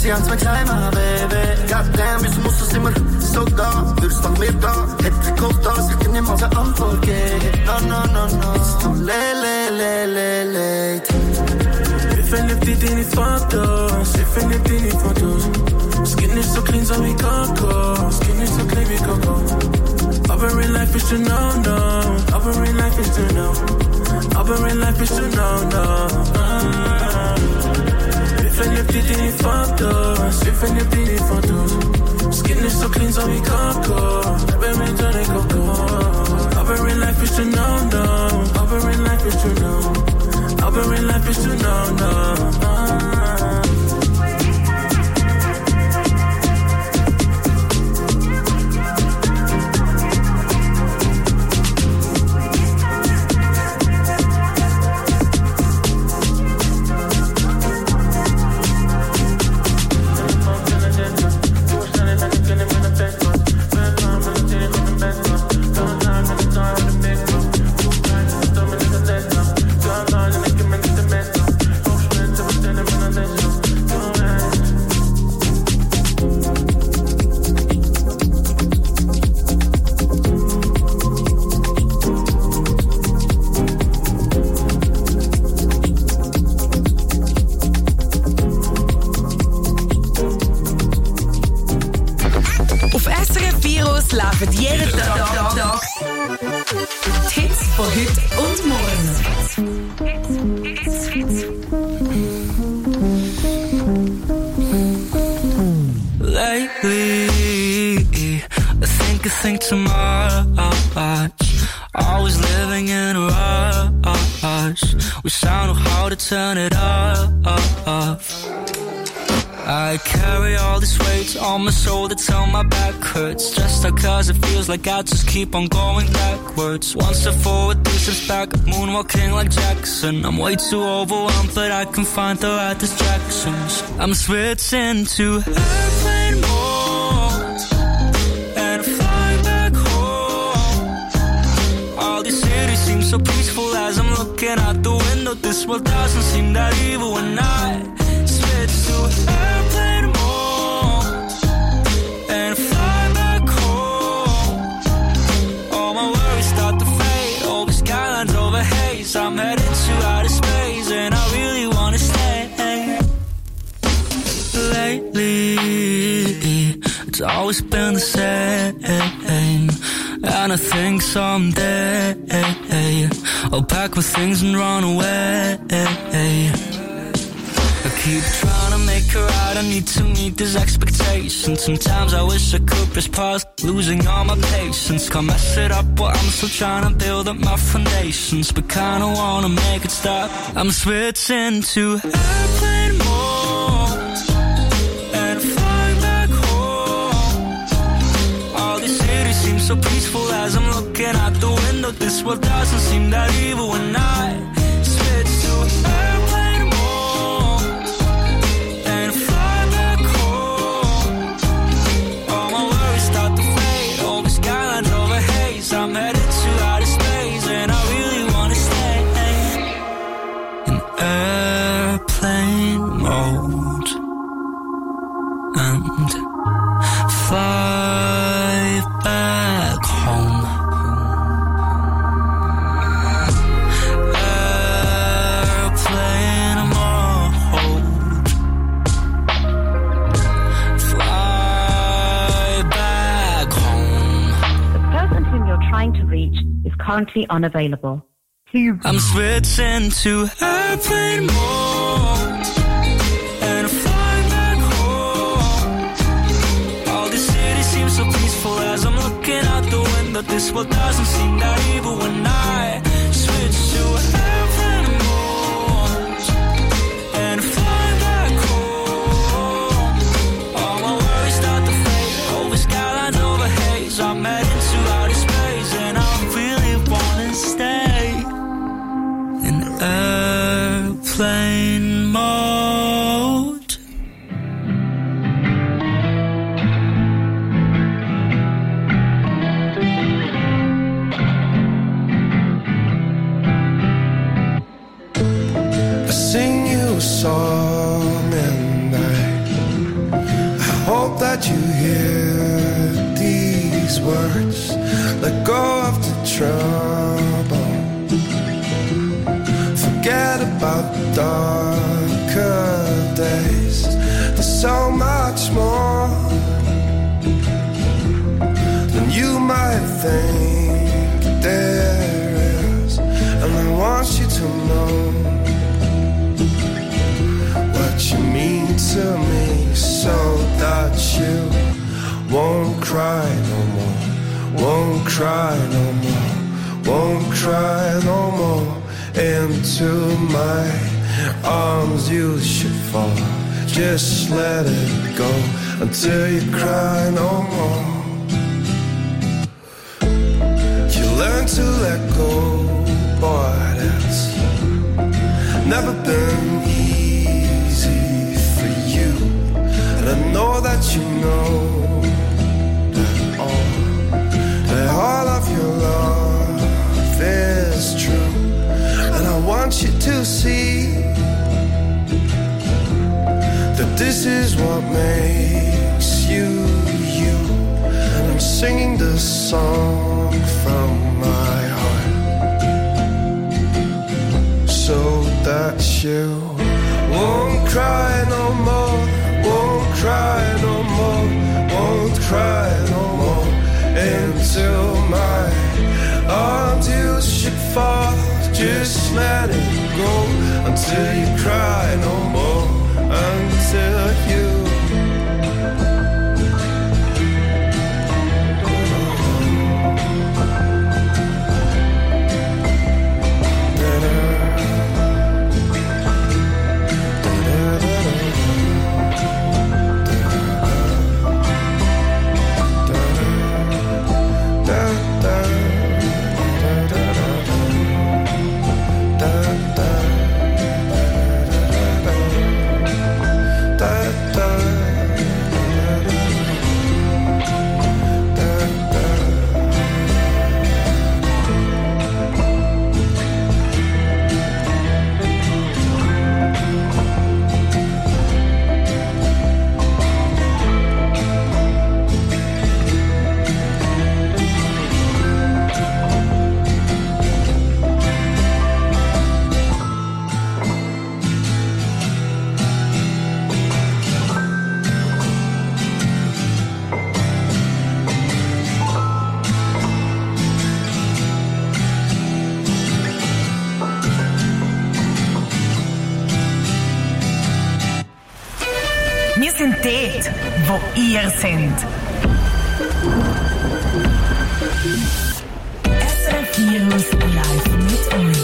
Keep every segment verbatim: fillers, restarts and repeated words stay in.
sie haben's mir gesagt, my baby. Goddamn, wieso muss das immer so da? Würdest nach mir da? Hätte ich gehofft, dass ich dir niemals eine Antwort gebe. No, no, no, no. It's too late, late, late, late. Wir verliebt die deine Fotos, wir verliebt die deine Fotos. Skin nicht so clean, so wie Coco. Skin nicht so clean wie Coco. Aber in life is to know, no. Aber in life is to know. Aber in life is to know, no. Wir verliebt die deine Fotos, wir verliebt die deine Fotos. Skin nicht so clean, so wie Coco. Aber in deine Coco. Aber in life is to know, no. Aber in life is to know. Aber in life is to know, no. Laufen jeden Tag, Tag. Die Hits von heute und morgen. Hits, Hits, Hits. Lately, I think I think too much. Always living in a rush. Wish I knew how to turn it up. I carry all this weight on my shoulder till my back hurts. Just cause it feels like I just keep on going backwards. One step forward, two steps back, moonwalking like Jackson. I'm way too overwhelmed, but I can find the right distractions. I'm switching to airplane mode and flying back home. All these cities seem so peaceful as I'm looking out the window. This world doesn't seem that evil when I switch to airplane mode and fly back home. All my worries start to fade, all the skylines over haze. I'm headed to outer space and I really wanna stay. Lately, it's always been the same, and I think someday I'll pack my things and run away. I keep trying to make her out, I need to meet these expectations. Sometimes I wish I could press pause, losing all my patience. Can't mess it up, but I'm still trying to build up my foundations. But kinda wanna make it stop. I'm switching to airplane mode and flying back home. All these cities seem so peaceful as I'm looking out the window. This world doesn't seem that evil when I switch to airplane mode. I'm headed to outer space and I really wanna stay in airplane mode and fly back home. Airplane mode, fly back home. The person whom you're trying to reach is currently unavailable. Please. I'm switching to airplane mode and flying back home. All this city seems so peaceful as I'm looking out the window. This world doesn't seem that evil when I switch to airplane mode and fly back home. All my worries start to fade, over skylines over haze. I'm heading to outer space and I really wanna stay in airplane mode. words, let go of the trouble. Forget about darker days. There's so much more than you might think there is, and I want you to know what you mean to me, so that you won't cry no more, won't cry no more, won't cry no more. Into my arms you should fall. Just let it go until you cry no more. You learn to let go, boy, that's never been easy for you. And I know that you know that all, that all of your love is true. And I want you to see that this is what makes you, you. And I'm singing this song from my heart, so that you won't cry no more, won't cry no more, won't cry no more. Into my arms you should fall. Just let it go until you cry no more, until you dort, wo ihr seid. S R F Virus live mit euch.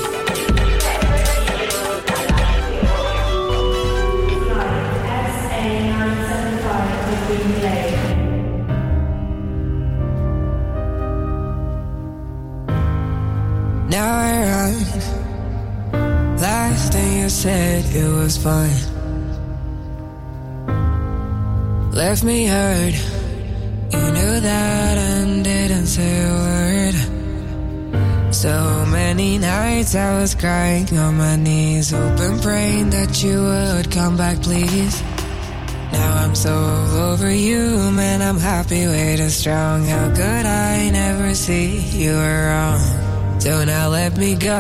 Now I run. Last thing you said, it was fine. Left me hurt. You knew that and didn't say a word. So many nights I was crying on my knees, hoping, praying that you would come back, please. Now I'm so over you, man, I'm happy, way too strong. How could I never see you were wrong? So now let me go,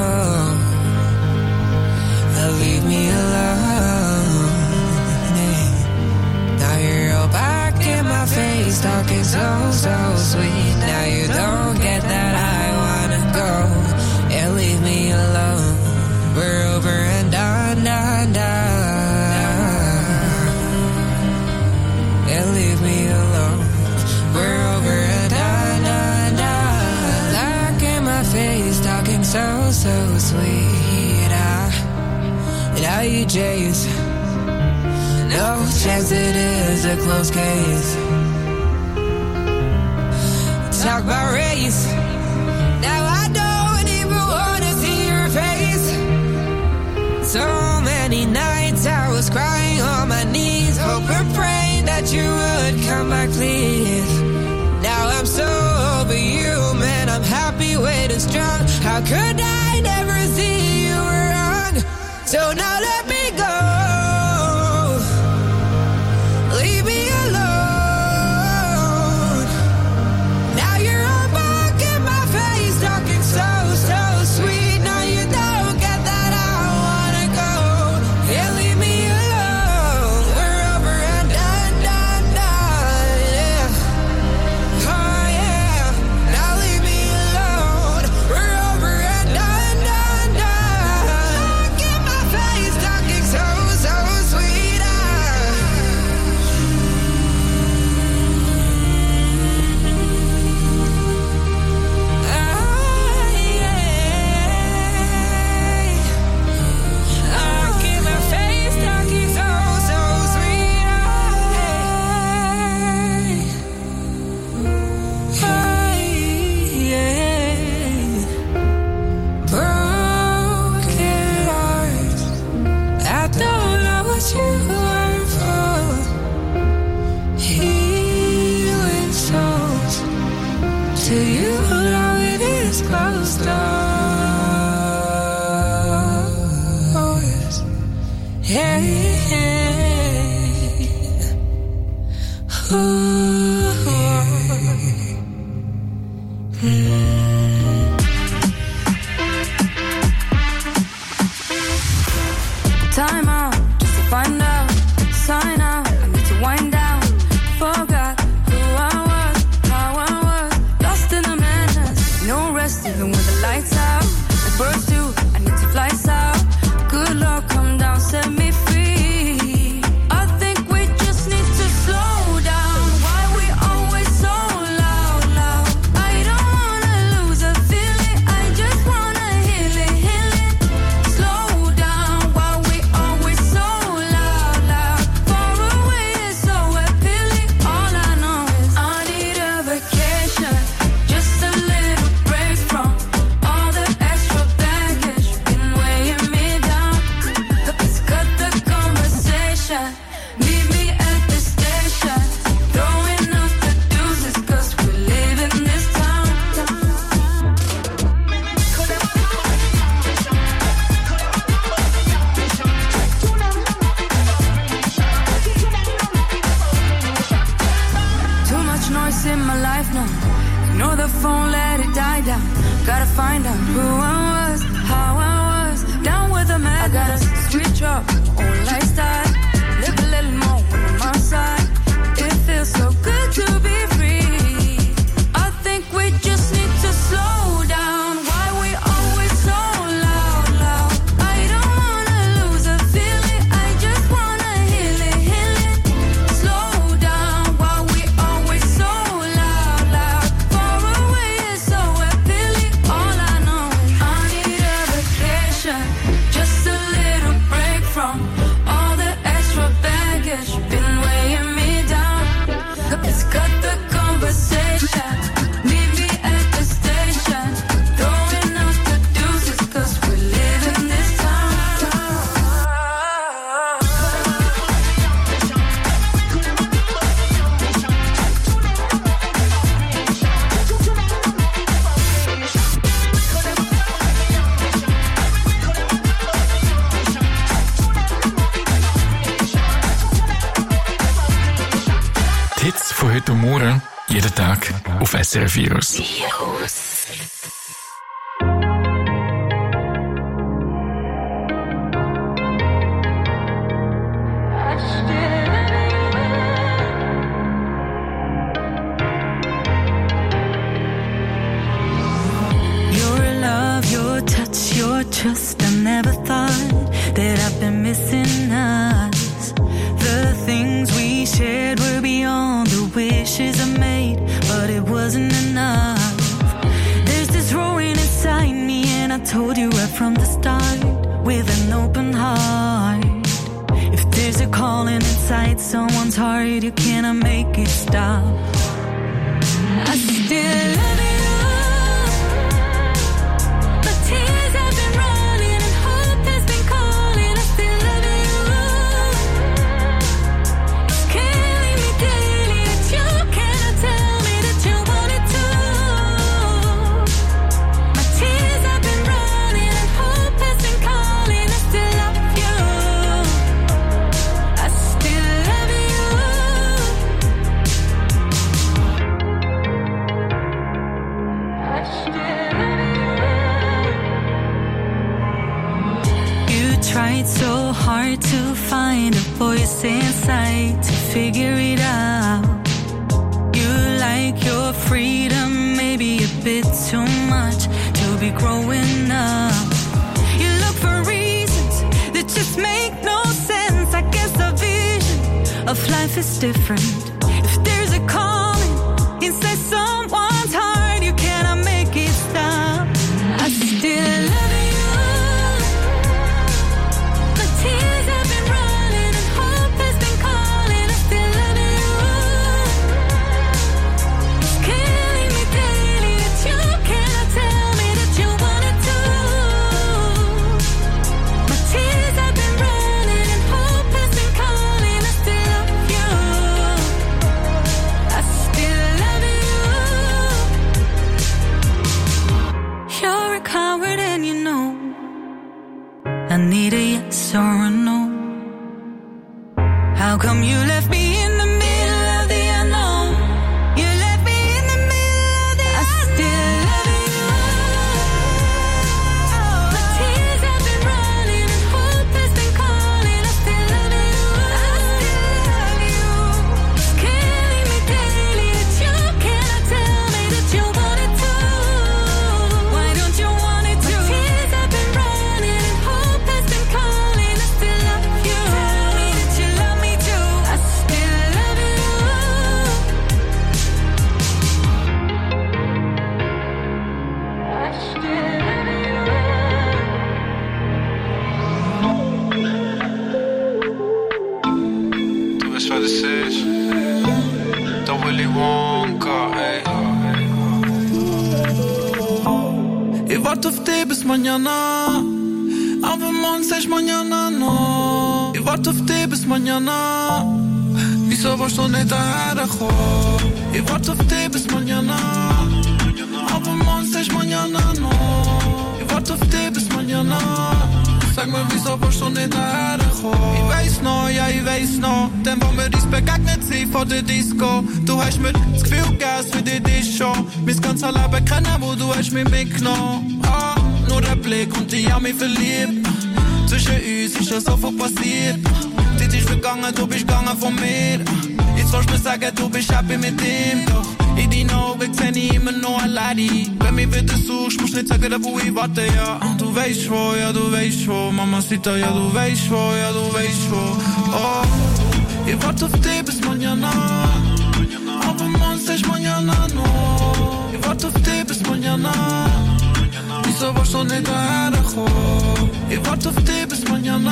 now leave me alone. Now you're all back in my face, talking so, so sweet. Now you don't get that I wanna go, and leave me alone. We're over and done, done, done, and leave me alone. We're over and done, done, done. Back in my face, talking so, so sweet. Ah, now you chase. No chance it is a close case. Talk about race. Now I don't even wanna see your face. So many nights I was crying on my knees, hoping, praying that you would come back, please. Now I'm so over you, man, I'm happy, way too strong. How could I never see you were wrong? So now let me go. Leave me alone. Time out, just to find out, sign out, I need to wind down. Forgot who I was, how I was, lost in the madness. No rest even when the lights out. The birds do, I need to fly south. Good luck, come down, set me free. I think we just need to slow down. Why we always so loud, loud? I don't wanna lose a feeling, I just wanna heal it, heal it. Slow down, why we always so loud, loud? Far away is so appealing. All I know is I need a vacation, just a little break from all the extra baggage been weighing me down. Let's cut the conversation, meet me at the station, throwing up the deuces 'cause we live in this town. Too much noise in my life now. Ignore the phone, let it die down. Gotta find out who I was, how I was. Down with the madness. I gotta switch up, old lifestyle. Live a little more on my side. It feels so good to be free. I think we just need to slow down. Why we always so loud, loud? I don't wanna lose a feeling, I just wanna heal it, heal it. Slow down, why we always so loud, loud? Far away is so appealing. All I know is I need a vacation, just a little break from all the extra baggage been weighing me down. Let's cut the conversation, meet me at the station, throwing up the deuces 'cause we live in this town. Die Hits von heute Morgen, jeden Tag auf S R F Virus. Your love, your touch, your trust. I never thought that I've been missing us. The things we shared were beyond the wishes I made, but it wasn't enough. There's this roaring inside me, and I told you right from the start, with an open heart. If there's a calling inside someone's heart, you cannot make it stop. I still love you. My tears have been running and hope has been calling. I still love you. It's killing me daily that you cannot tell me that you wanted to. My tears have been running and hope has been calling. I still love you. I still love you. You tried so hard to find a voice inside to figure it out. You like your freedom, maybe a bit too much to be growing up. You look for reasons that just make no sense. I guess the vision of life is different. If there's a calling inside someone's heart, you cannot make it stop. I still love you. My tears have been running and hope has been calling. I still love you. It's killing me daily that you cannot tell me that you wanted to. My tears have been running and hope has been calling. I still love you. I still love you. You're a coward and you know I need a yes or a no. How come you left me in the middle of the unknown? You left me in the middle of the I unknown. Still love you. The tears have been running and hope has been calling. I still love you. I still love you. Killing me daily that you cannot tell me that you want it to. Why don't you want it to? The tears have been running and hope has been calling. I still love you. Tell me that you love me too. I still love you. I still love you. Du weißt, was es ist. Der Willy Wonka, ey. Ich warte auf dich bis mañana. Aber morgen sag ich mañana no. Ich warte auf dich bis mañana. Wieso warst du nicht dahergekommen? Ich warte auf dich bis mañana. Aber morgen sag ich mañana no. Ich warte auf dich bis mañana. Sag mir, wieso warst du nicht dahergekommen? Ich weiss noch, ja, ich weiss noch. Dann, wo wir uns begegnet sind vor der Disco. Du hast mir das Gefühl gegeben, für dich ist schon mein ganzes Leben kennen, wo du hast mich mitgenommen. Ah, nur der Blick und ich hab mich verliebt. Zwischen uns ist schon so viel passiert. Die Zeit ist vergangen, du bist gegangen von mir. Jetzt willst du mir sagen, du bist happy mit ihm. Doch in deinen Augen seh ich immer noch eine Lady. Wenn mich wieder suchst, musst du nicht sagen, wo ich warte, ja. Du weißt wo, ja, du weißt wo. Mamacita, ja, du weißt wo, ja, du weißt wo. Oh, ich warte auf dich bis mañana. Aber morgen sag ich mañana no. Ich warte auf dich bis mañana. Wieso warst du nicht dahergekommen? Ich warte auf dich bis mañana.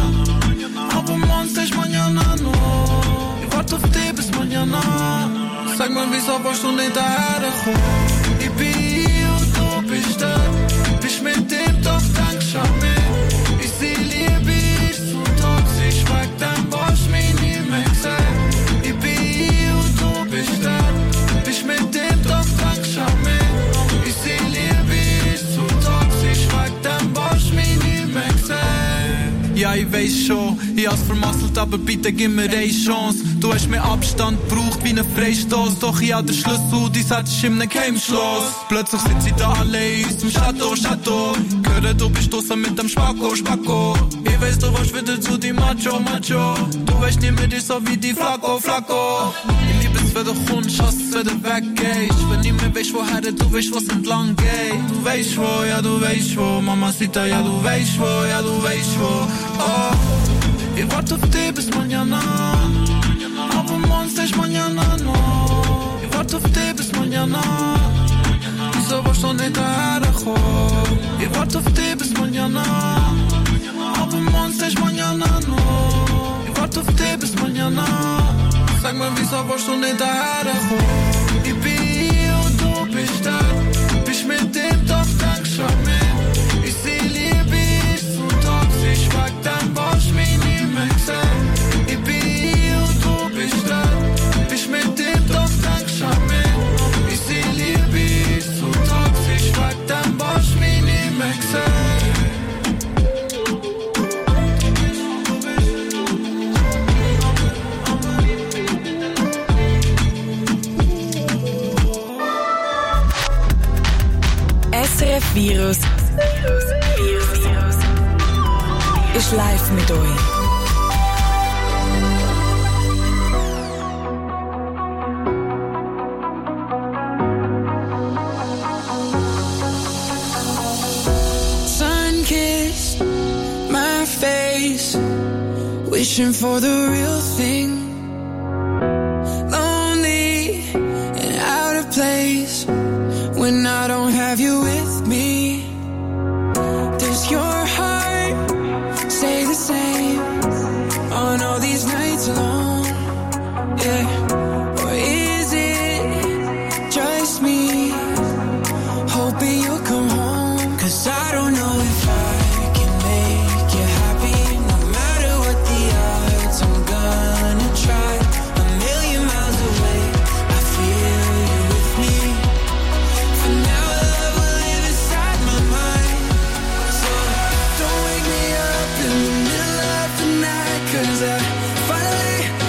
Aber morgen sag ich mañana no. Ich warte auf dich bis mañana. Sag mir, wieso warst du nicht dahergekommen? Ich bin hier und du bist da. Bist mit dem, doch denkst an mich. Ich seh Liebe, ist zu toxisch. Weg, dann brauchst du mich nie mehr gesehen. Ich bin hier und du bist da. Bist mit dem, doch denkst an mich. Ich seh Liebe, ist zu toxisch. Weg, dann brauchst du mich nie mehr gesehen. Ja, ich weiß schon, ich hab's vermasselt, aber bitte gib mir eine Chance. Du hast mir Abstand gebraucht wie ein Freistoß. Doch ich hab den Schlüssel, die Satz ist in einem Geheimschloss. Plötzlich sitzt sie da allein in unserem Chateau, Chateau. Ich höre, du bist draussen mit dem Spacko, Spacko. Ich weiss, du warst wieder zu die Macho, Macho. Du weißt nicht mehr, dich so wie die Flacco, Flacco. Ich liebe es, wenn du kommst, hasse es, wenn du weggehst. Wenn nicht mehr weißt, woher du weißt, was entlang geht. Du weißt wo, ja, du weißt wo. Mamacita, ja, du weißt wo, ja, du weißt wo. Oh, ich warte auf dich bis mañana. Aber morgen sag ich mañana no. Ich warte auf dich bis mañana. Wieso warst du nicht dahergekommen? Ich warte auf dich bis mañana. Aber morgen sag ich mañana no. Ich warte auf dich bis mañana. Sag mir, wieso warst du nicht dahergekommen? Ich bin hier und du bist da. Bist mit dem, doch denkst an mich. Ich seh Liebe, ist zu toxisch. Weg, dann brauchst du mich nie mehr gesehen. Ich bin hier und du bist da. Bist mit dem, doch denkst an mich. Ich seh Liebe, ist zu toxisch. Weg, dann brauchst du mich nie mehr gesehen. S R F Virus ist live mit euch. Sun-kissed my face, wishing for the real thing. Lonely and out of place when I don't have you with me. Does your heart say the same on all these nights alone? Yeah. Or is it just me hoping you'll come home? 'Cause I don't know if I can make you happy. No matter what the odds, I'm gonna try. A million miles away, I feel you with me. For now, love will live inside my mind. So don't wake me up in the middle of the night, 'cause I finally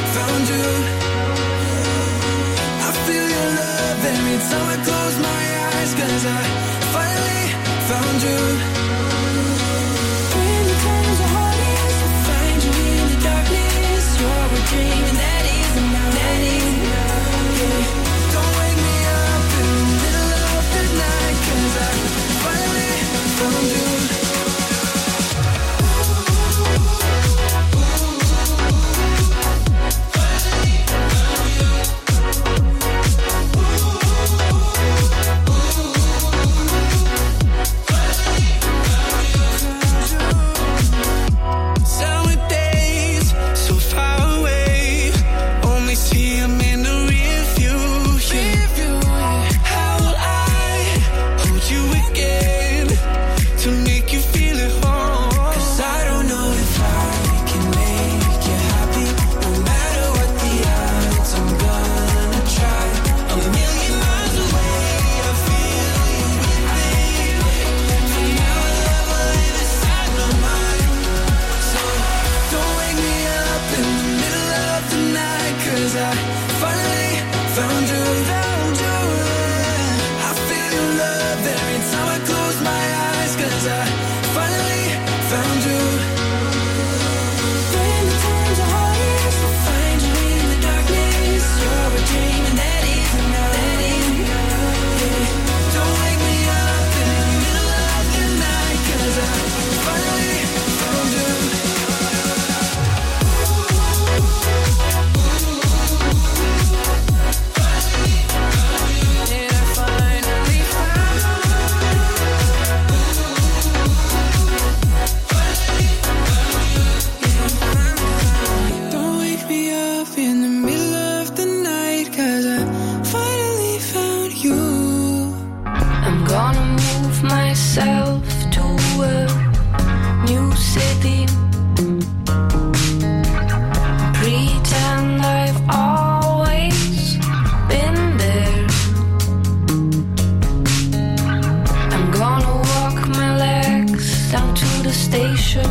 down to the station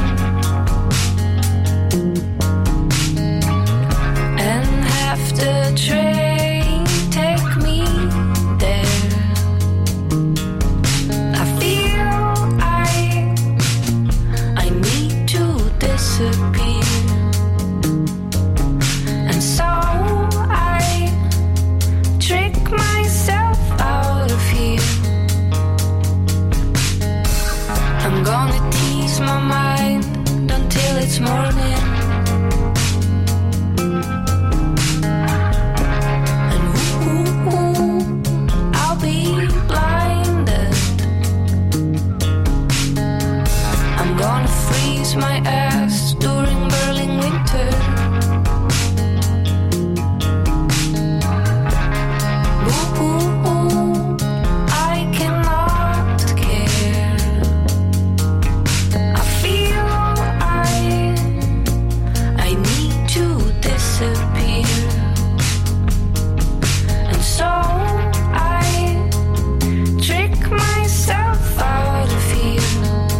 and have the train take me there. I feel I I need to disappear, and so I trick myself out of here. I'm gonna tease my mind until it's morning, and ooh, ooh, I'll be blinded. I'm gonna freeze my ass during Berlin winter. Ooh, ooh, ooh, I cannot care. I feel I I need to disappear, and so I trick myself out of here.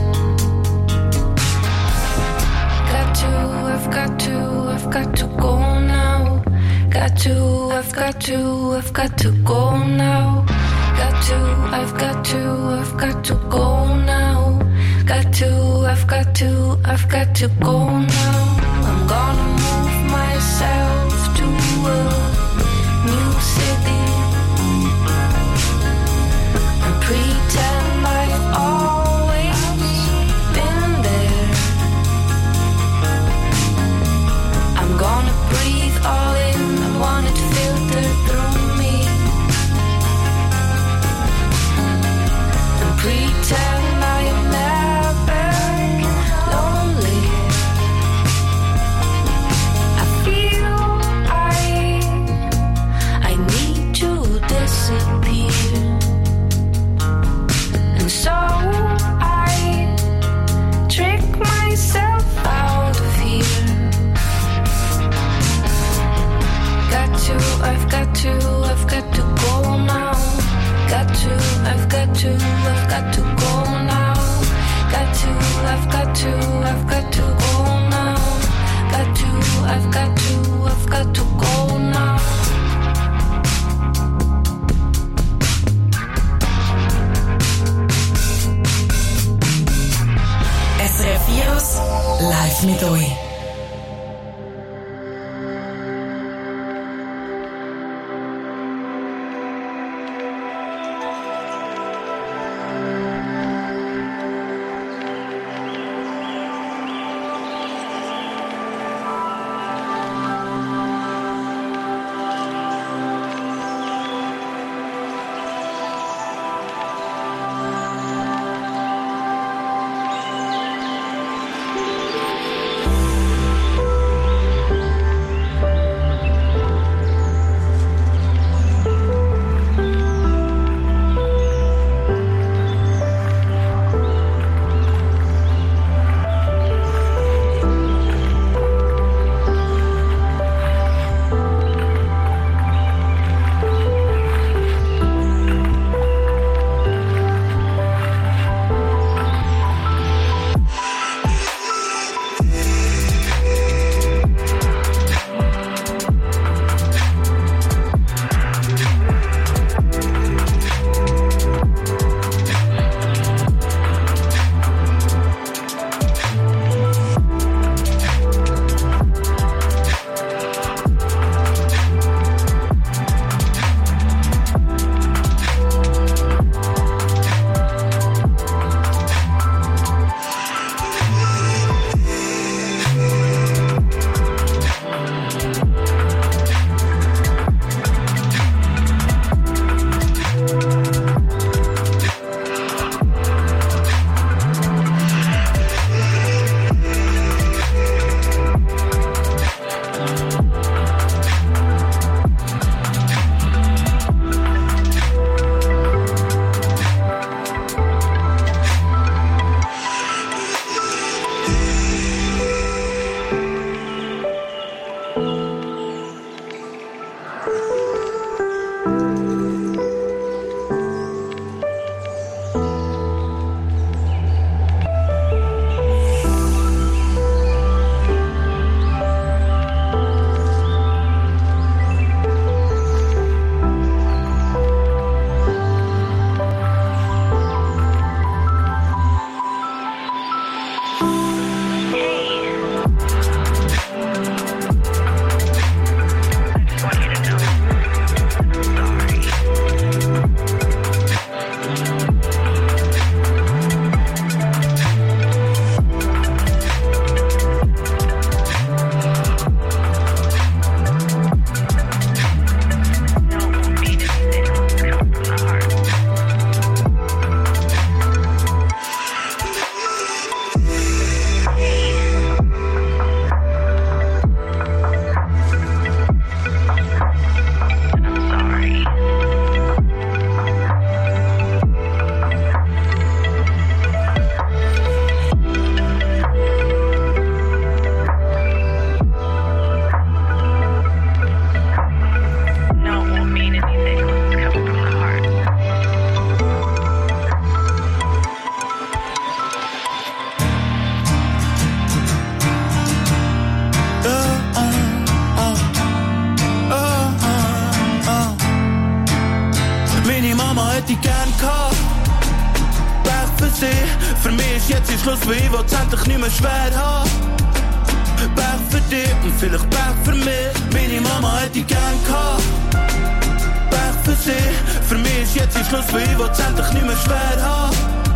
Got to, I've got to, I've got to go now. Got to, I've got to, I've got to go now. Got to, I've got to, I've got to go now. Got to, I've got to, I've got to go now. I'm gonna move myself to a new city and pretend I've always been there. I'm gonna breathe all in, I want it filtered through me, and pretend I am never lonely. I feel I I need to disappear, and so I trick myself out of here. Got to, I've got to, I've got to go now. Got to, I've got to, I've got to go now. Got to, I've got to, I've got to go now. Got to, I've got to, I've got to go now. S R F Virus live mit euch. ist jetzt ist Schluss, weil ich will's endlich nicht mehr schwer haben. Pech für dich und vielleicht Pech für mich. Meine Mama hätte ich gern gehabt. Pech für sie, für mich ist jetzt ist Schluss, weil ich will's endlich nicht mehr schwer haben.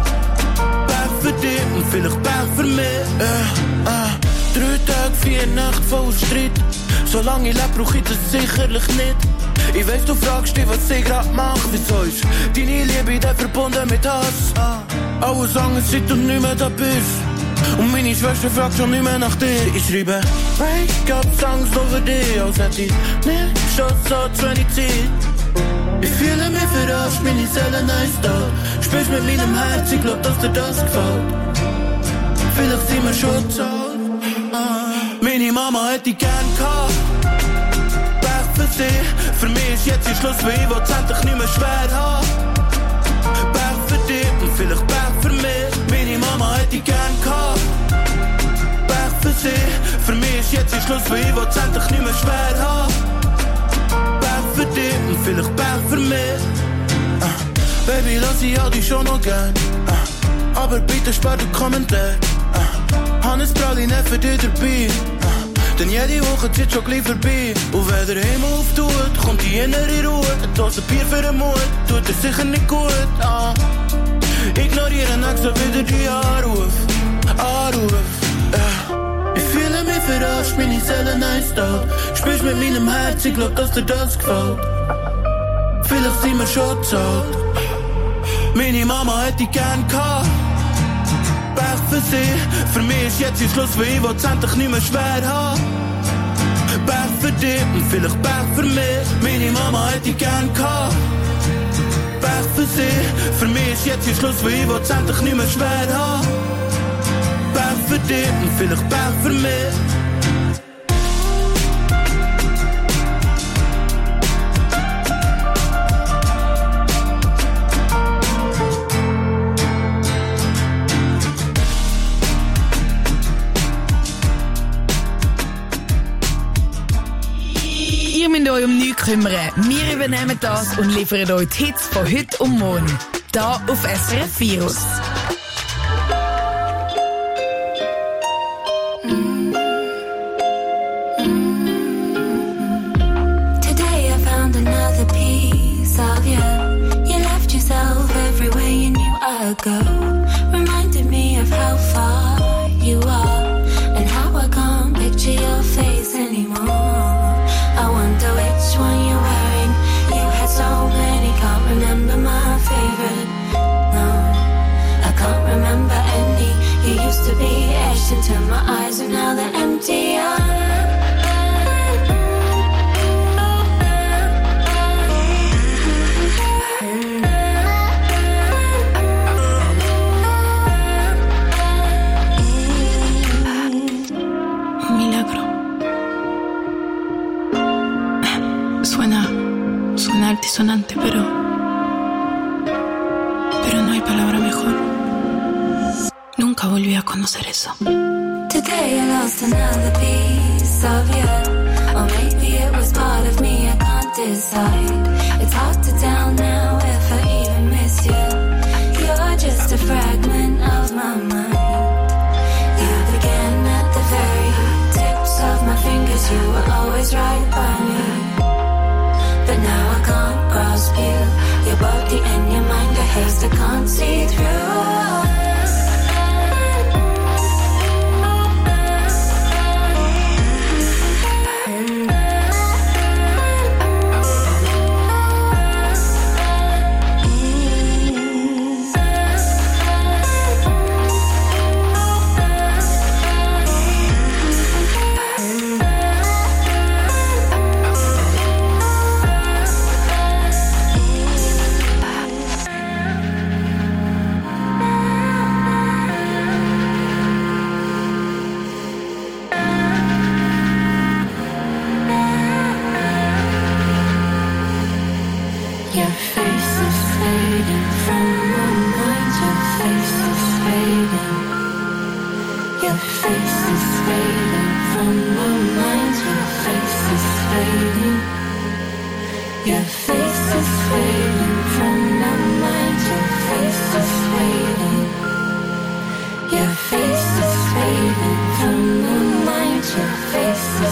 Pech für dich und vielleicht Pech für mich. Yeah, uh. Drei Tage, vier Nächte voll Streit. Solange ich lebe, brauch ich das sicherlich nicht. Ich weiss, du fragst dich, was ich grad mach. Wieso ist deine Liebe dann verbunden mit Hass? Alles anders, seit du nicht mehr da bist. Und meine Schwester fragt schon nicht mehr nach dir. Ich schreibe Break-up-Songs nur für dich, als hätte ich nicht schon so zwanzig Zeit. Ich fühle mich verarscht, meine Seele nice da. Spielst mit meinem Herz, ich glaub, dass dir das gefällt. Vielleicht sind wir schon zu alt. Meine Mama hätte ich gern gehabt. Pech für sie, für mich ist jetzt ist Schluss, weil ich will's endlich nicht mehr schwer haben. Pech für dich und vielleicht Pech für mich. Meine Mama hätte ich gern gehabt. Pech für sie, für mich ist jetzt ist Schluss, weil ich will's endlich nicht mehr schwer haben. Pech für dich und vielleicht Pech für mich. uh, Baby, lass ich all dich schon noch gern. uh, Aber bitte spar den Kommentar. uh, Hannes Praline für dich dabei. Denn jede Woche zieht schon gleich vorbei. Und wenn der Himmel auftut, kommt die innere Ruhe. Eine Dose Bier für den Mut, tut dir sicher nicht gut. ah. Ignoriere nächstes wieder die Anruf, Anruf. yeah. Ich fühle mich verarscht, meine Seele nice da. Spielst mit meinem Herz, ich glaub, dass dir das gefällt. Vielleicht sind wir schon zu alt. Meine Mama hätte ich gern gehabt. Pech für sie, für mich ist jetzt ist Schluss, weil ich will's endlich nicht mehr schwer haben. Pech für dich und vielleicht Pech für mich. Meine Mama hätte ich gern gehabt. Pech für sie, für mich ist jetzt ist Schluss, weil ich will's endlich nicht mehr schwer haben. Pech für dich und vielleicht Pech für mich. Ihr müsst euch um nichts kümmern. Wir übernehmen das und liefern euch die Hits von heute und morgen. Da auf S R F Virus. Today I found another piece of you. You left yourself everywhere you knew I'd go. Reminded me of how far you are and how I can't picture your face anymore. I wonder which one you're wearing. You had so many, can't remember my favorite. No, I can't remember any. You used to be etched into my eyes and now they're empty. Altisonante, pero pero no hay palabra mejor. Nunca volví a conocer eso. Today I lost another piece of you. Or maybe it was part of me, I can't decide. It's hard to tell now if I even miss you. You're just a fragment of my mind. You began at the very tips of my fingers. You were always right by me. But now I can't grasp you. Your body and your mind are haze I can't see through.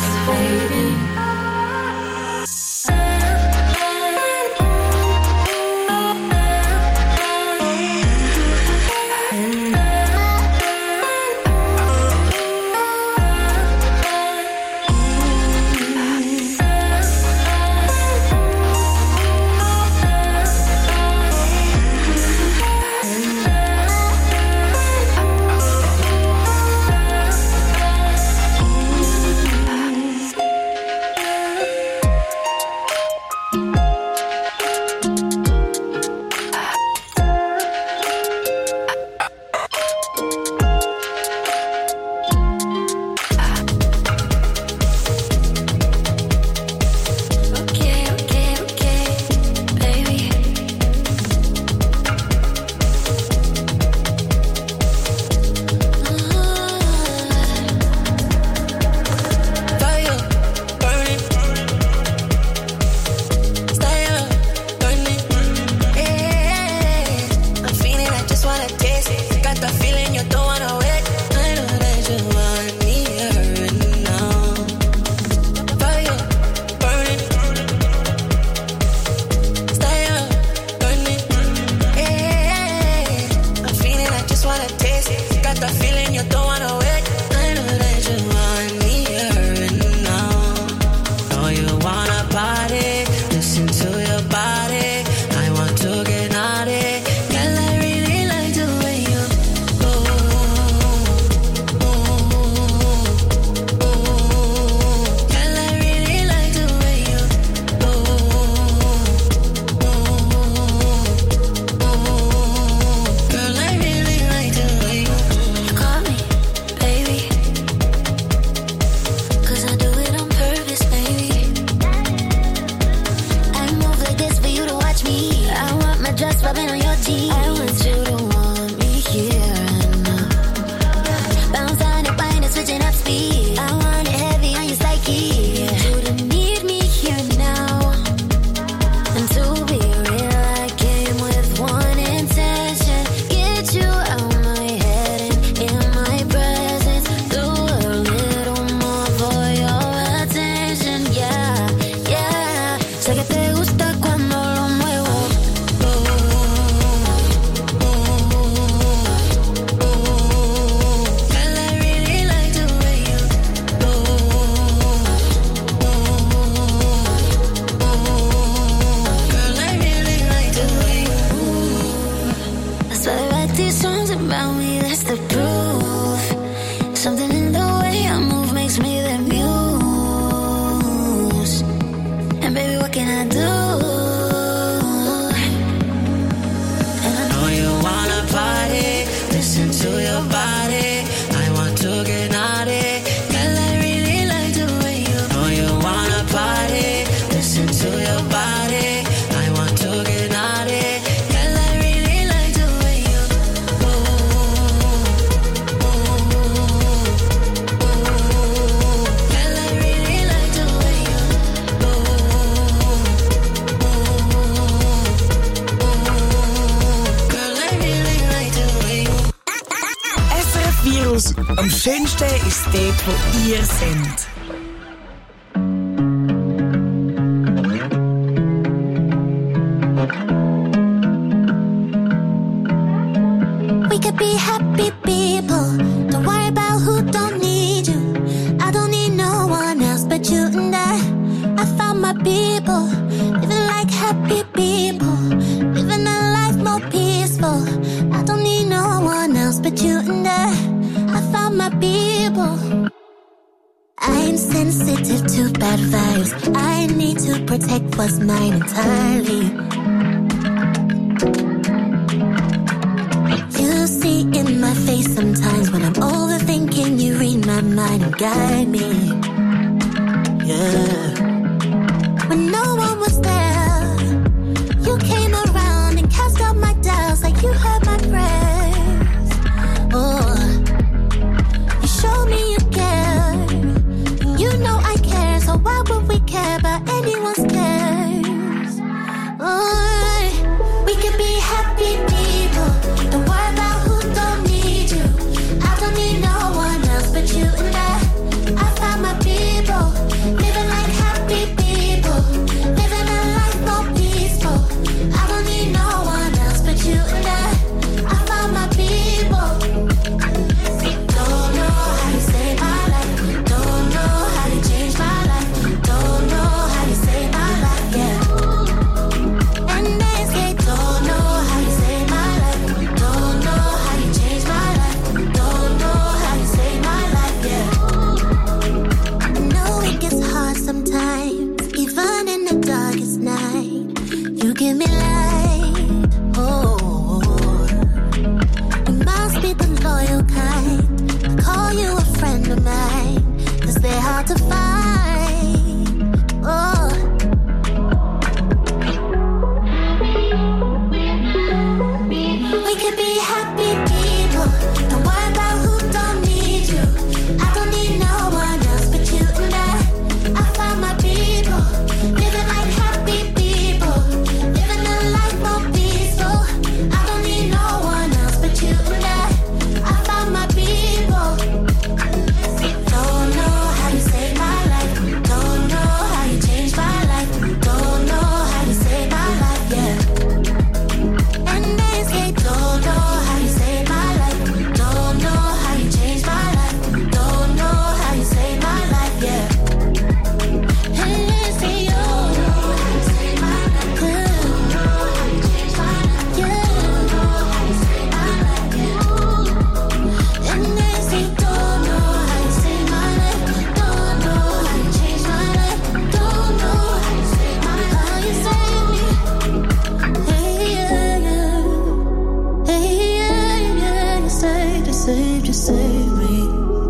Am schönsten ist dort, wo ihr seid. We could be happy people. Don't worry about who don't need you. I don't need no one else but you and I. I found my people, living like happy people, living a life more peaceful. I don't need no one else but you and I. I found my people. I'm sensitive to bad vibes. I need to protect what's mine entirely. You see in my face sometimes when I'm overthinking, you read my mind and guide me. Yeah. When no one was there, you came around and cast out my doubts like you heard my prayers. Oh, you showed me you care, and you know I care, so why would we care about anyone's cares? Oh, we could be happy people. Don't worry about who don't need you. I don't need no one else but you and I. I found my people. save me.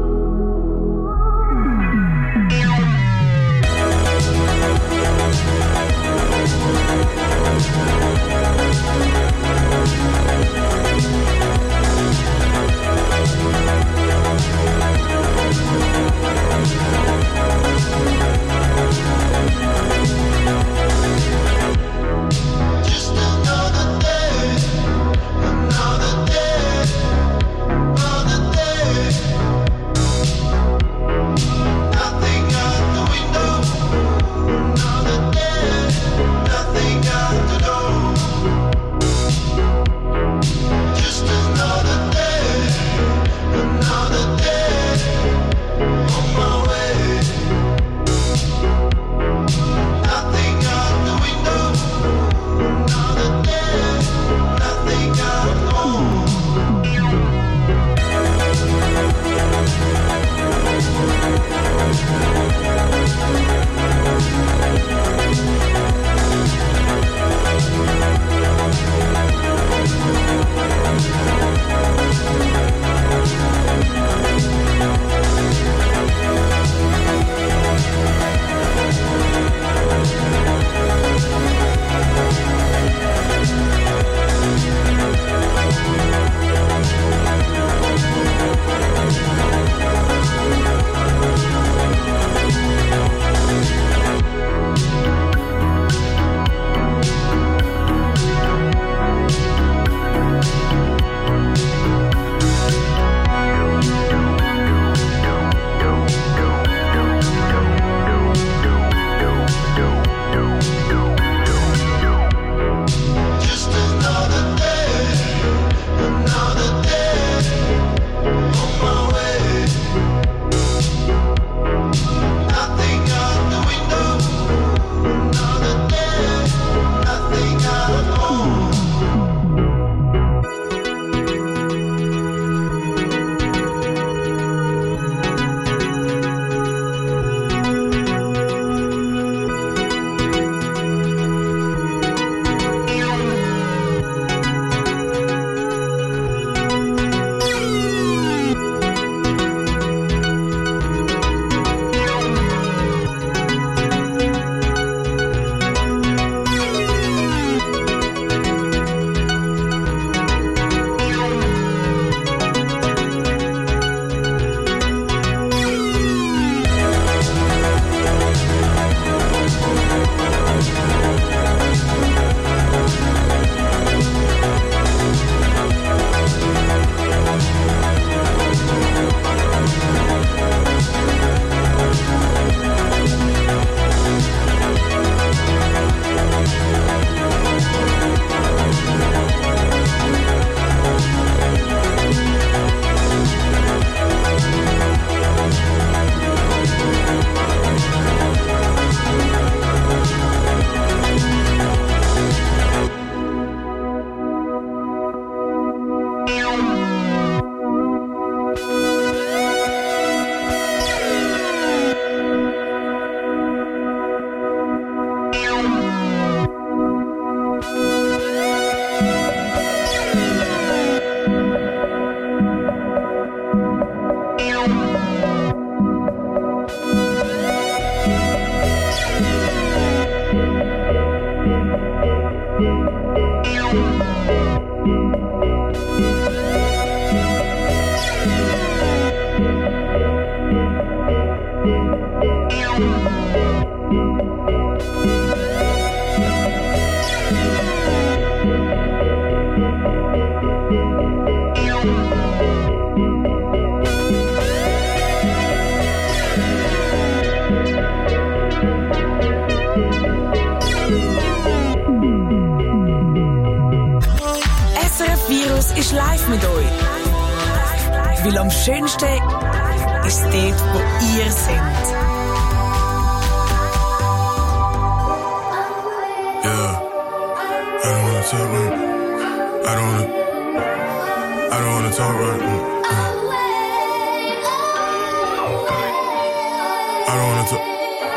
Ist live mit euch. Weil am schönsten ist dort, wo ihr seid. Yeah, I don't wanna talk right. I don't wanna. I don't wanna talk right. Uh. I don't wanna talk.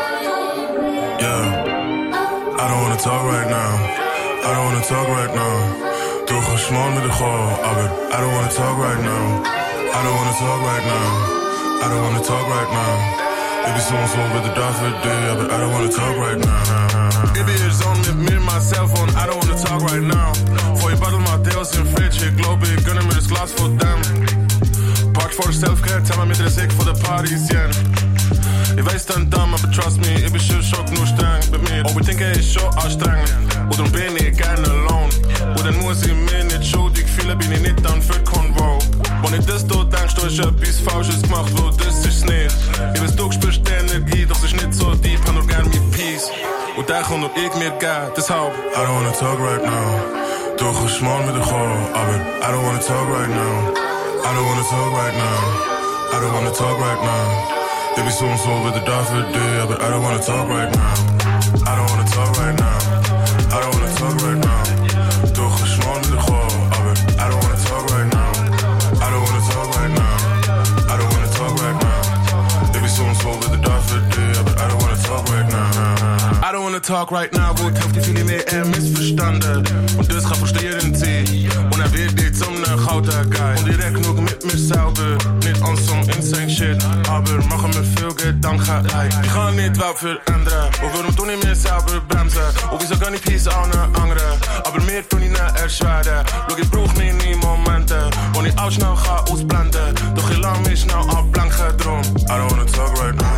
Yeah, I don't wanna talk right now. I don't wanna talk right now. Toch geschmand met de goal, aber I don't wanna talk right now. I don't wanna talk right now. I don't wanna talk right now. Ik ben soms wel bij de dag voor day, but I don't wanna talk right now. Ik ben hier zo met meer myself on, I don't wanna talk right now. Voor je battle maar deels in fridge, ik loop ik gunner met een glas voor them. Park voor self-care, tel me met de ziek voor de parties, yeah. Ik weet dan dan, maar trust me, ik ben zo shock, nu streng bij mij. Oh, we denken is zo anstrengend. Hoe dan ben ik gerne alone? Hoe dan moet je me niet zo, ik voel ben ik niet dan voor convo. Wanneer das dort denkst, du ich etwas Falsches gemacht, wo das ist nicht. Ich weiß, du spürst die Energie, doch es ist nicht so deep, hab nur gern mit Peace. Und da kommt nur ich mir gar, deshalb I don't wanna talk right now. Doch geschmort mit der Chor, aber I don't wanna talk right now. I don't wanna talk right now. I don't wanna talk right now. Ik ben soms wel bij de dag voor day, but I don't wanna talk right now. I don't wanna talk right now. I don't wanna talk right now. Doch geschmort met de Chor, aber I don't wanna talk right now. I don't wanna talk right now. I don't wanna talk right now. Ik ben soms wel bij de dag voor day, but I don't wanna talk right now. I don't wanna talk right now, wo trifft die viele mehr eher missverstanden. Und das kann verstehen sie. Und er wird nicht zum ne Gouter Guy. Und direkt nur mit mir selber. Nicht on some insane shit. Aber machen mir viel Gedanken. Ich kann nicht wel verändern. Und warum tun ich mir selber bremsen? Und wieso kann ich Peace auch ne anderen? Aber mehr tun ich nicht erschweren. Look, ich brauch mir nie Momente. Und ich auch schnell ga ausblenden. Doch ich lang mich schnell abblanken drum. I don't wanna talk right now.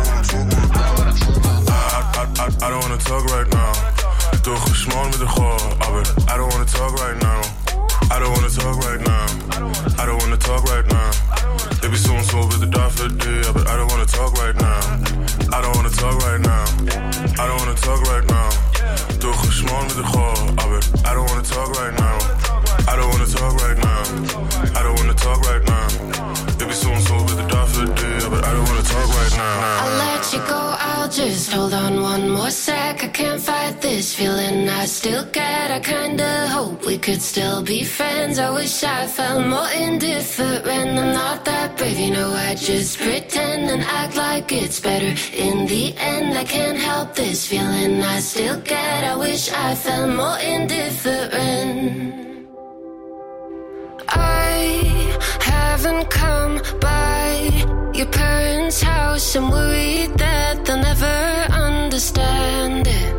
I, I, I don't wanna talk right now. Doch geschmort met de Chor, aber I don't wanna talk right now. I don't wanna talk right now. I don't wanna talk right now. Ik ben soms wel bij de dag voor day, but I don't wanna talk right now. I don't wanna talk right now. I don't wanna talk right now. Doch geschmort met de Chor, aber I don't wanna talk right now. I don't wanna talk right now. I don't wanna talk right now. Ik ben soms wel bij de dag voor day, but I don't wanna talk right now. I'll let you go, I'll just hold on one more sec. I can't fight this feeling I still get. I kinda hope we could still be friends. I wish I felt more indifferent. I'm not that brave, you know, I just pretend and act like it's better. In the end, I can't help this feeling I still get. I wish I felt more indifferent. I haven't come by your parents' house. I'm worried that they'll never understand it.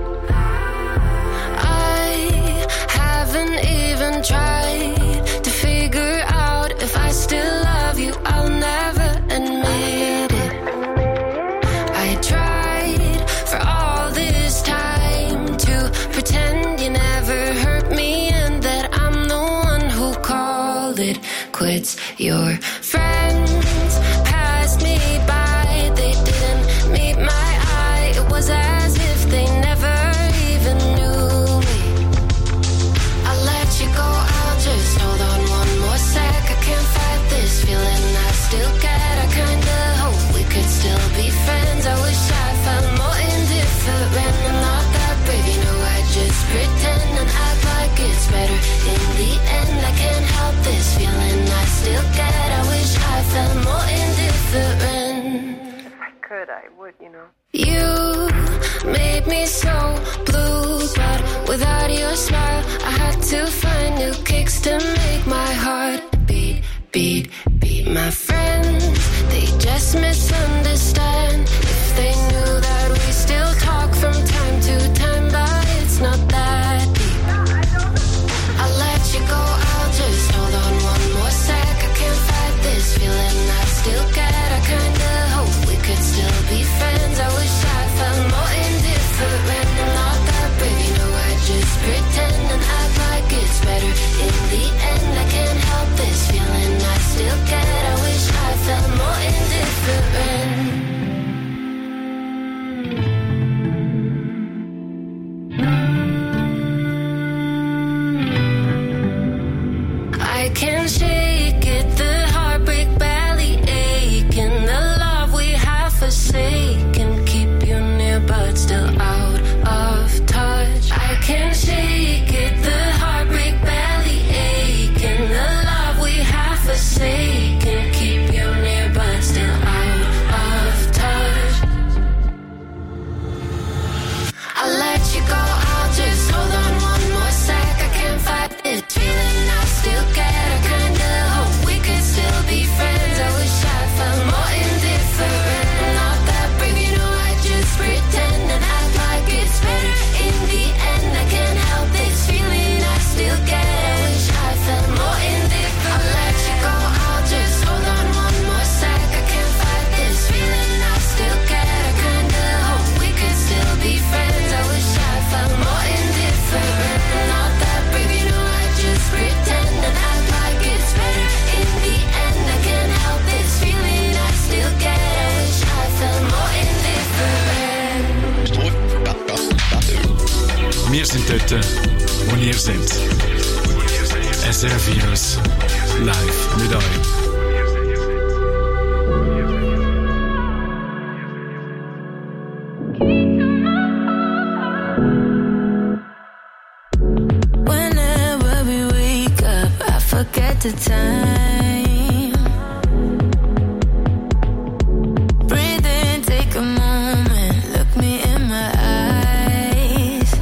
I haven't even tried to figure out if I still love you. I'll never admit it. I tried for all this time to pretend you never hurt me and that I'm the one who called it quits. Your friends passed me by, they didn't meet my eye. It was as if they never even knew me. I'll let you go, I'll just hold on one more sec. I can't fight this feeling I still get. I kinda hope we could still be friends. I wish I felt more indifferent. I'm not that brave, you know, I just pretend and act like it's better. In the end, I can't help this feeling I still get. I wish I felt more indifferent. If I could, I would, you know. You made me so blue, but without your smile, I had to find new kicks to make my heart beat, beat, beat. My friends, they just misunderstand. If they knew that we still talk from time to time, but it's not that deep. I'll let you go, I'll just hold on one more sec. I can't fight this feeling I still get. I kinda hope we could still be friends. I wish I felt more indifferent. I'm not that brave, you know, I just pretend and act like it's better. In the end, I can't help this feeling I still get. I wish I felt more indifferent. sind dort, wo ihr seid. S R F Virus. Live mit euch. Whenever we wake up, I forget the time. Breathe in, take a moment, look me in my eyes.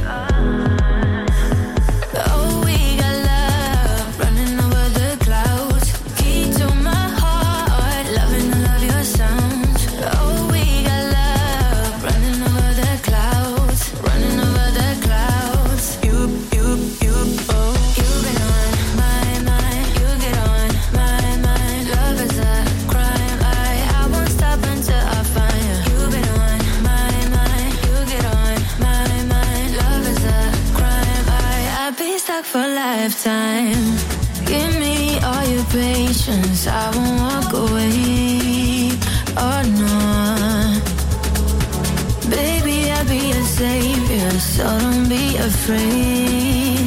Oh, we got love running over the clouds. Key to my heart, loving to love your sounds. Oh, we got love running over the clouds, running over the clouds. You, you, you, oh, you've been on my mind. You get on my mind. Love is a crime. I, I won't stop until I find you. You've been on my mind. You get on my mind. Love is a crime. I, I'd be stuck for a lifetime. Give me all your patience. I won't walk away. Oh no, baby, I'll be a savior, so don't be afraid.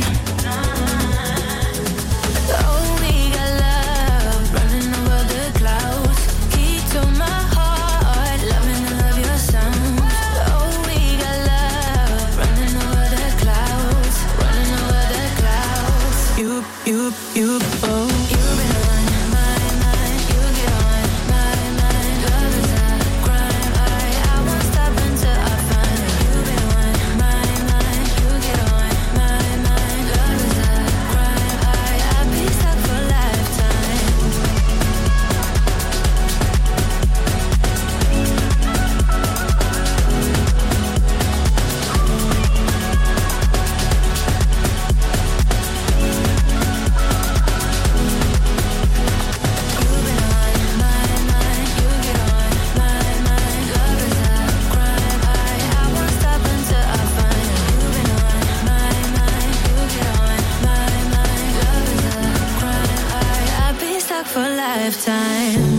Oh, we got love running over the clouds. Key to my heart, loving to love your sound. Oh, we got love running over the clouds, running over the clouds. You, you, you, oh, you've been on my mind. You get on my mind. Love is a crime. I, I won't stop until I find you. You've been on my mind. You get on my mind. Love is a crime. I, I'd be stuck for a lifetime. For a lifetime.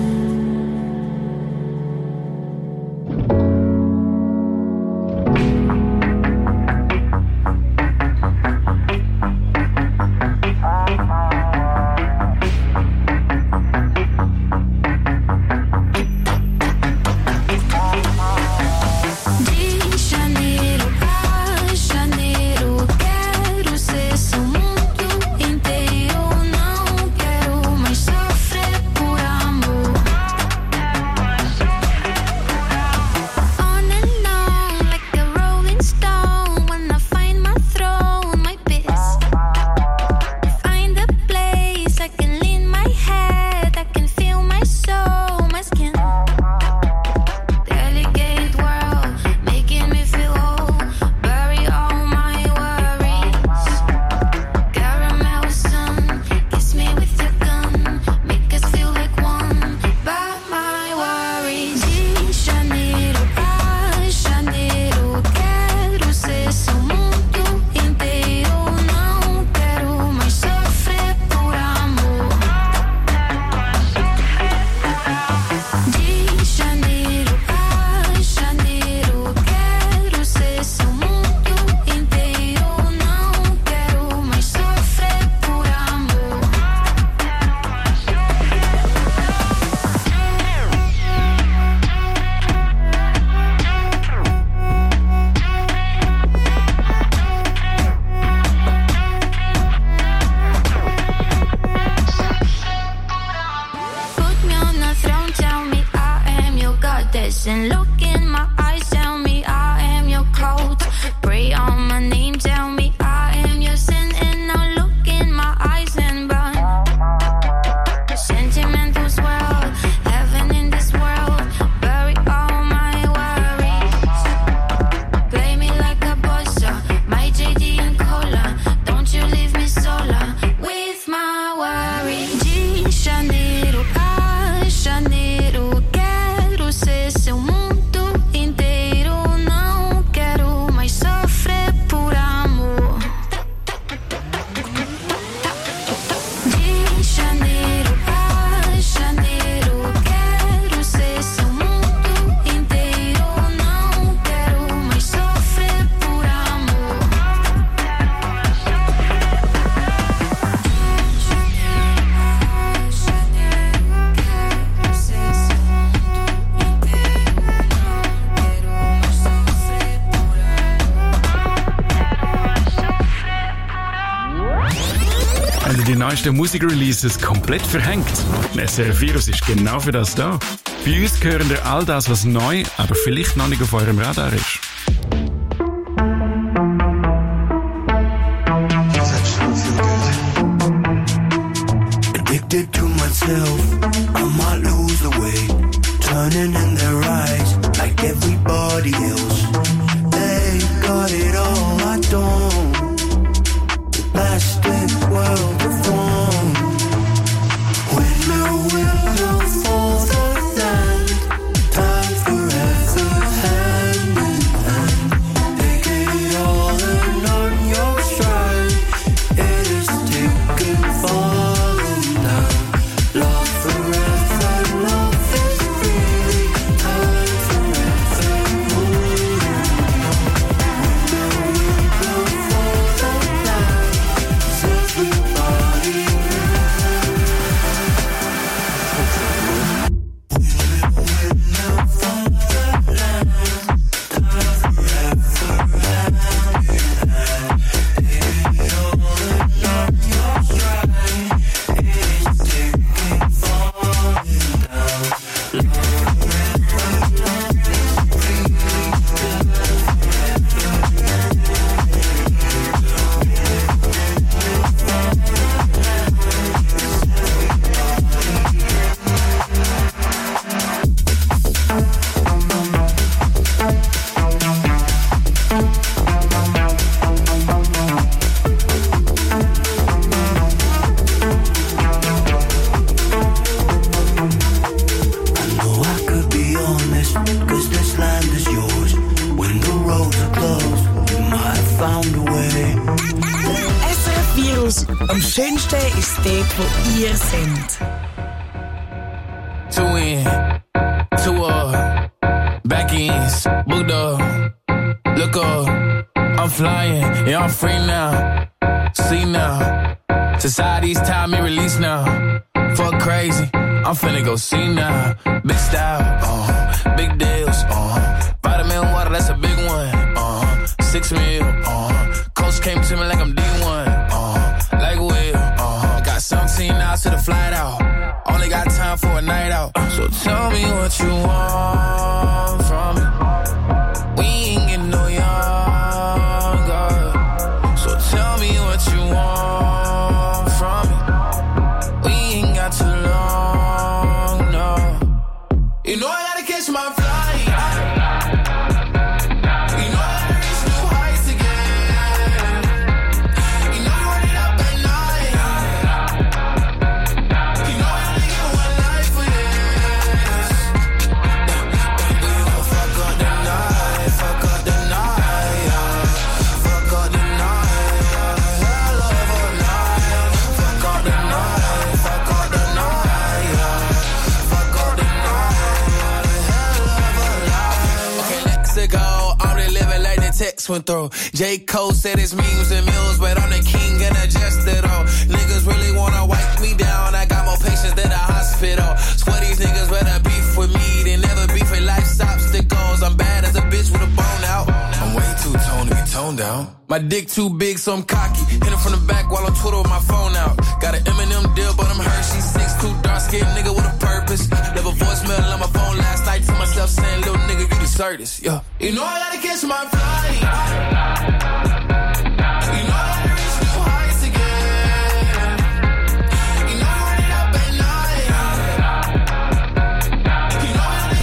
De janeiro a janeiro, quero ser seu mundo inteiro. Não quero mais sofrer por amor. On and on like a rolling stone. When I find my throne, my peace. Find a place I can lean my head. I can feel my soul, my skin. Delicate world, making me feel whole. Bury all my worries. Caramel sun, kiss me with your gun. Make us feel like one. By my worries. De janeiro a janeiro, quero ser seu mundo inteiro. Não quero mais sofrer por amor. De janeiro a janeiro, quero ser seu mundo inteiro. Não quero mais sofrer por amor. Put me on the throne, tell me I am your goddess. And look in my eyes, tell me I am your coat. Pray on my name, tell me I am your sin. And now look in my eyes and burn. Sentimental swirl, heaven in this world. Bury all my worries. Play me like a bossa, my J D and cola. Don't you leave me sola with my worries. De janeiro a janeiro, quero ser seu mundo inteiro. neuesten Musikreleases komplett verhängt. S R F Virus ist genau für das da. Bei uns hören ihr all das, was neu, aber vielleicht noch nicht auf eurem Radar ist. Addicted to myself, I might lose the weight. Turning in their eyes like everybody else. They got it all, I don't. The plastic world of one. Windmill window for the land. Time forever hand in hand. Take it all and on your stride. It is taken falling down. Love forever, love is freely. Time forever moving on. Windmill window for the land. Is everybody Am schönsten ist dort, wo ihr seid. Two in, two up, back ends, booked up, look up, I'm flying, yeah I'm free now, see now, society's time me release now, fuck crazy, I'm finna go see now, big style, uh, big deals, uh, vitamin water, that's a big one, uh, six mil, uh, coach came to me like I'm D one, uh, like Will, uh, got seventeen hours to the flight out, only got time for a night out, so tell me what you want from me, we ain't getting no younger, so tell me what you want from me, we ain't got too long, no, you know I gotta catch my flight. Text went through. J. Cole said it's memes and mills, but I'm the king and adjusted all. Niggas really wanna wipe me down. I got more patience than a hospital. Swear these niggas rather beef with me than never beef with life's obstacles. I'm bad as a bitch with a bone out. I'm way too toned to be toned down. My dick too big, so I'm cocky. Hit him from the back while I'm Twitter with my phone out. Got an Eminem deal, but I'm Hershey. Six two dark skinned nigga with a purpose. Never voicemail on my phone last night to myself saying, little nigga, you deserve this. Yeah. You know I gotta catch my flight.